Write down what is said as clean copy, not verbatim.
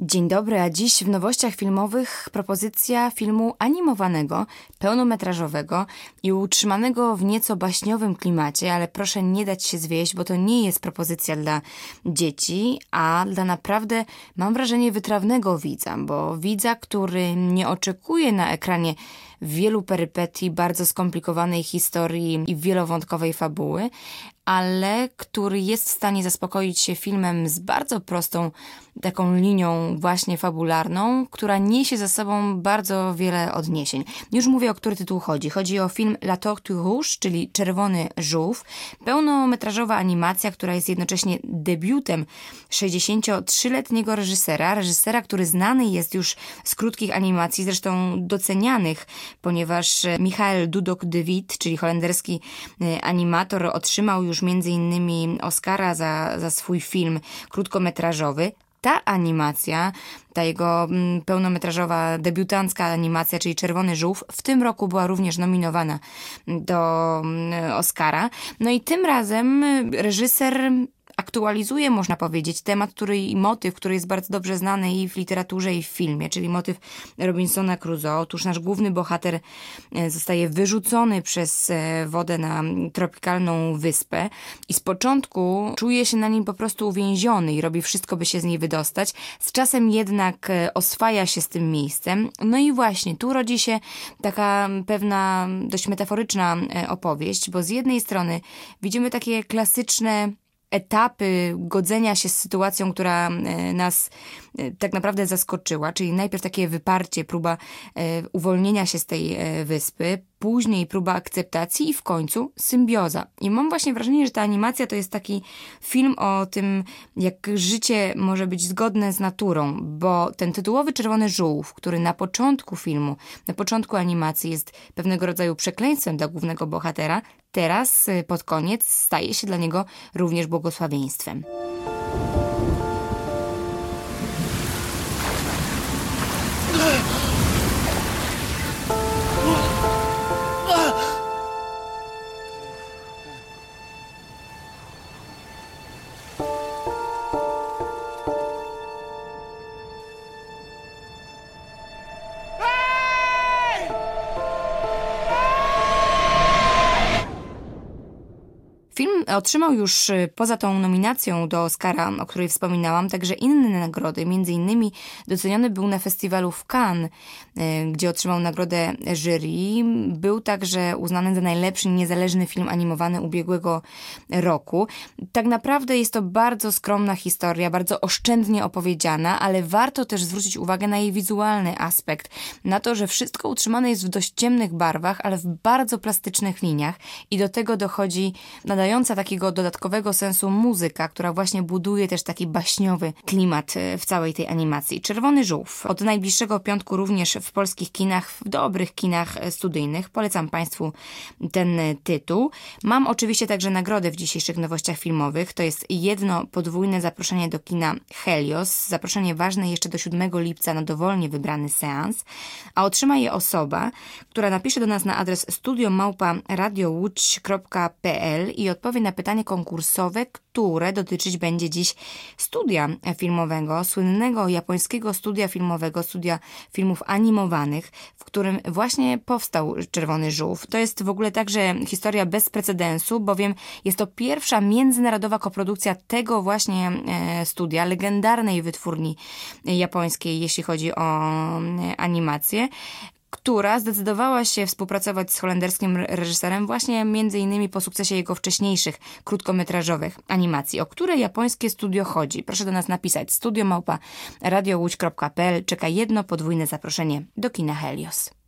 Dzień dobry, a dziś w nowościach filmowych propozycja filmu animowanego, pełnometrażowego i utrzymanego w nieco baśniowym klimacie, ale proszę nie dać się zwieść, bo to nie jest propozycja dla dzieci, a dla naprawdę, mam wrażenie, wytrawnego widza, bo widza, który nie oczekuje na ekranie wielu perypetii, bardzo skomplikowanej historii i wielowątkowej fabuły, ale który jest w stanie zaspokoić się filmem z bardzo prostą taką linią właśnie fabularną, która niesie za sobą bardzo wiele odniesień. Już mówię, o który tytuł chodzi. Chodzi o film La Tortue Rouge, czyli Czerwony Żółw. Pełnometrażowa animacja, która jest jednocześnie debiutem 63-letniego reżysera, który znany jest już z krótkich animacji, zresztą docenianych, ponieważ Michael Dudok de Wit, czyli holenderski animator, otrzymał już między innymi Oscara za swój film krótkometrażowy. Ta animacja, ta jego pełnometrażowa, debiutancka animacja, czyli Czerwony Żółw, w tym roku była również nominowana do Oscara. No i tym razem reżyser aktualizuje, można powiedzieć, temat, i motyw, który jest bardzo dobrze znany i w literaturze, i w filmie, czyli motyw Robinsona Crusoe. Otóż nasz główny bohater zostaje wyrzucony przez wodę na tropikalną wyspę i z początku czuje się na nim po prostu uwięziony i robi wszystko, by się z niej wydostać. Z czasem jednak oswaja się z tym miejscem. No i właśnie, tu rodzi się taka pewna dość metaforyczna opowieść, bo z jednej strony widzimy takie klasyczne etapy godzenia się z sytuacją, która nas tak naprawdę zaskoczyła, czyli najpierw takie wyparcie, próba uwolnienia się z tej wyspy, później próba akceptacji i w końcu symbioza. I mam właśnie wrażenie, że ta animacja to jest taki film o tym, jak życie może być zgodne z naturą, bo ten tytułowy Czerwony Żółw, który na początku filmu, na początku animacji jest pewnego rodzaju przekleństwem dla głównego bohatera, teraz pod koniec staje się dla niego również błogosławieństwem. Film otrzymał już poza tą nominacją do Oscara, o której wspominałam, także inne nagrody. Między innymi doceniony był na festiwalu w Cannes, gdzie otrzymał nagrodę jury. Był także uznany za najlepszy niezależny film animowany ubiegłego roku. Tak naprawdę jest to bardzo skromna historia, bardzo oszczędnie opowiedziana, ale warto też zwrócić uwagę na jej wizualny aspekt. Na to, że wszystko utrzymane jest w dość ciemnych barwach, ale w bardzo plastycznych liniach i do tego dochodzi nadająca takiego dodatkowego sensu muzyka, która właśnie buduje też taki baśniowy klimat w całej tej animacji. Czerwony Żółw. Od najbliższego piątku również w polskich kinach, w dobrych kinach studyjnych. Polecam Państwu ten tytuł. Mam oczywiście także nagrodę w dzisiejszych nowościach filmowych. To jest jedno podwójne zaproszenie do kina Helios. Zaproszenie ważne jeszcze do 7 lipca na dowolnie wybrany seans. A otrzyma je osoba, która napisze do nas na adres studio@radiołódź.pl i odpowie na pytanie konkursowe, które dotyczyć będzie dziś studia filmowego, słynnego japońskiego studia filmowego, studia filmów animowanych, w którym właśnie powstał Czerwony Żółw. To jest w ogóle także historia bez precedensu, bowiem jest to pierwsza międzynarodowa koprodukcja tego właśnie studia, legendarnej wytwórni japońskiej, jeśli chodzi o animację, która zdecydowała się współpracować z holenderskim reżyserem właśnie między innymi po sukcesie jego wcześniejszych krótkometrażowych animacji. O które japońskie studio chodzi? Proszę do nas napisać studio@radiołódź.pl. Czeka jedno podwójne zaproszenie do kina Helios.